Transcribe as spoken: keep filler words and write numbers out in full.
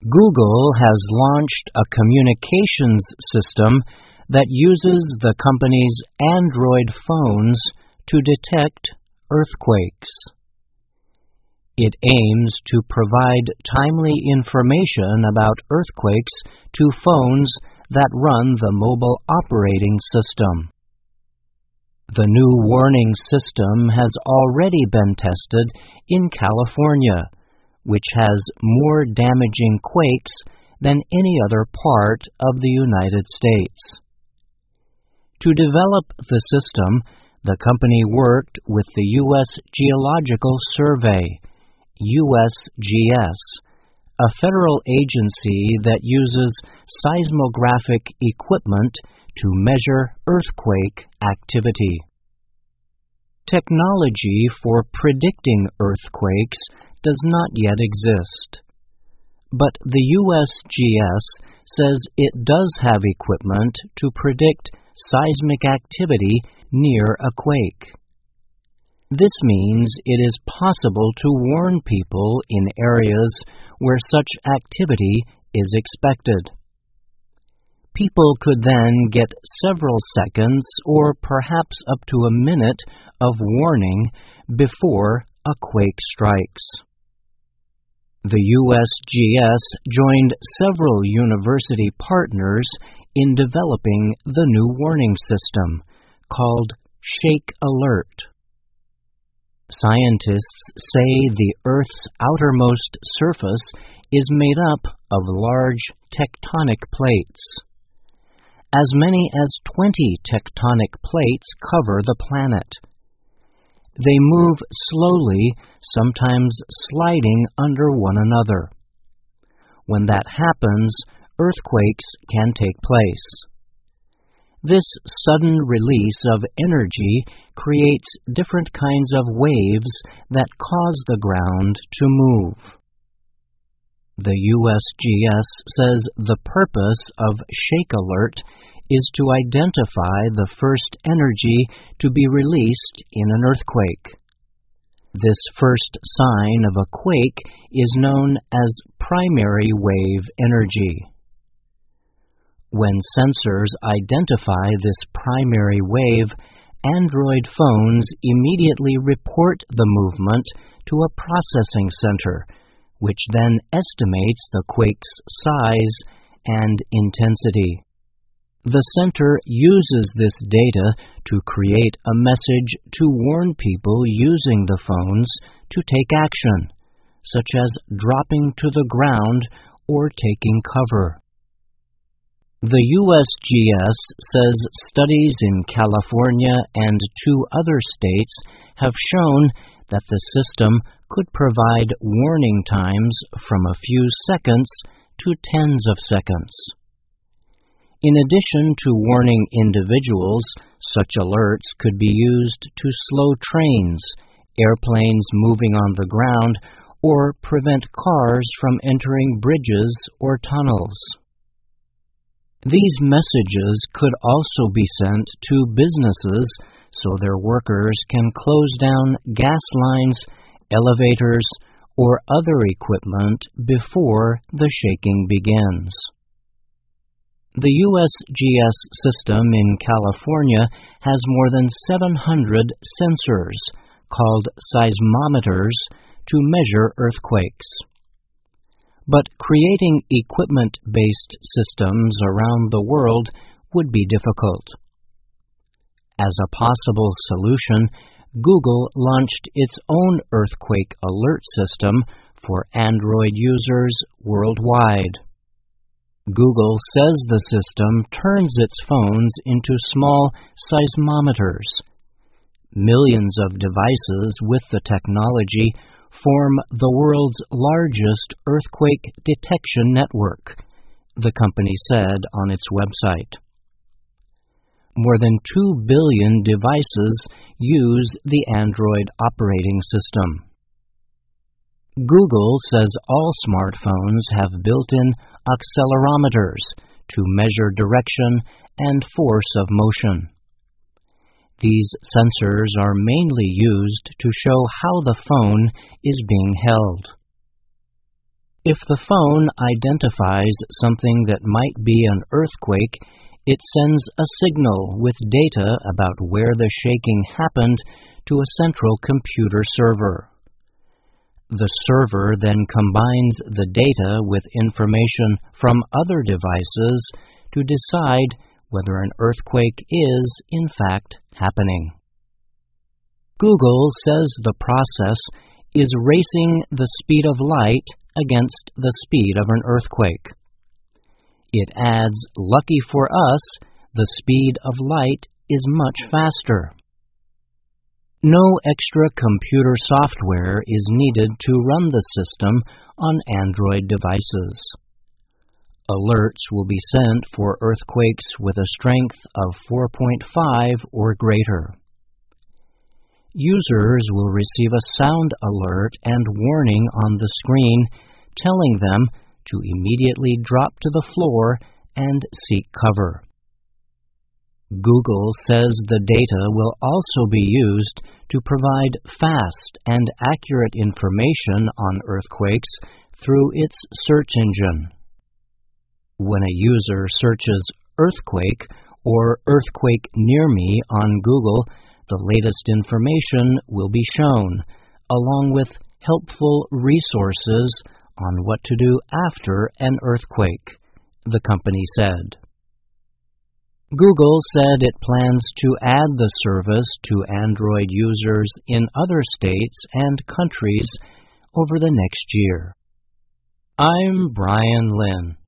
Google has launched a communications system that uses the company's Android phones to detect earthquakes. It aims to provide timely information about earthquakes to phones that run the mobile operating system. The new warning system has already been tested in California, which has more damaging quakes than any other part of the United States. To develop the system, the company worked with the U S Geological Survey, U S G S, a federal agency that uses seismographic equipment to measure earthquake activity. Technology for predicting earthquakes does not yet exist, but the U S G S says it does have equipment to predict seismic activity near a quake. This means it is possible to warn people in areas where such activity is expected. People could then get several seconds or perhaps up to a minute of warning before a quake strikes. The U S G S joined several university partners in developing the new warning system, called Shake Alert. Scientists say the Earth's outermost surface is made up of large tectonic plates. As many as twenty tectonic plates cover the planet. They move slowly, sometimes sliding under one another. When that happens, earthquakes can take place. This sudden release of energy creates different kinds of waves that cause the ground to move. The U S G S says the purpose of Shake Alert is to identify the first energy to be released in an earthquake. This first sign of a quake is known as primary wave energy. When sensors identify this primary wave, Android phones immediately report the movement to a processing center, which then estimates the quake's size and intensity. The center uses this data to create a message to warn people using the phones to take action, such as dropping to the ground or taking cover. The U S G S says studies in California and two other states have shown that the system could provide warning times from a few seconds to tens of seconds. In addition to warning individuals, such alerts could be used to slow trains, airplanes moving on the ground, or prevent cars from entering bridges or tunnels. These messages could also be sent to businesses so their workers can close down gas lines, elevators, or other equipment before the shaking begins. The U S G S system in California has more than seven hundred sensors, called seismometers, to measure earthquakes. But creating equipment-based systems around the world would be difficult. As a possible solution, Google launched its own earthquake alert system for Android users worldwide. Google says the system turns its phones into small seismometers. Millions of devices with the technology form the world's largest earthquake detection network, the company said on its website. More than two billion devices use the Android operating system. Google says all smartphones have built-in accelerometers to measure direction and force of motion. These sensors are mainly used to show how the phone is being held. If the phone identifies something that might be an earthquake, it sends a signal with data about where the shaking happened to a central computer server. The server then combines the data with information from other devices to decide whether an earthquake is, in fact, happening. Google says the process is racing the speed of light against the speed of an earthquake. It adds, lucky for us, the speed of light is much faster. No extra computer software is needed to run the system on Android devices. Alerts will be sent for earthquakes with a strength of four point five or greater. Users will receive a sound alert and warning on the screen telling them to immediately drop to the floor and seek cover. Google says the data will also be used to provide fast and accurate information on earthquakes through its search engine. When a user searches earthquake or earthquake near me on Google, the latest information will be shown, along with helpful resources on what to do after an earthquake, the company said. Google said it plans to add the service to Android users in other states and countries over the next year. I'm Brian Lynn.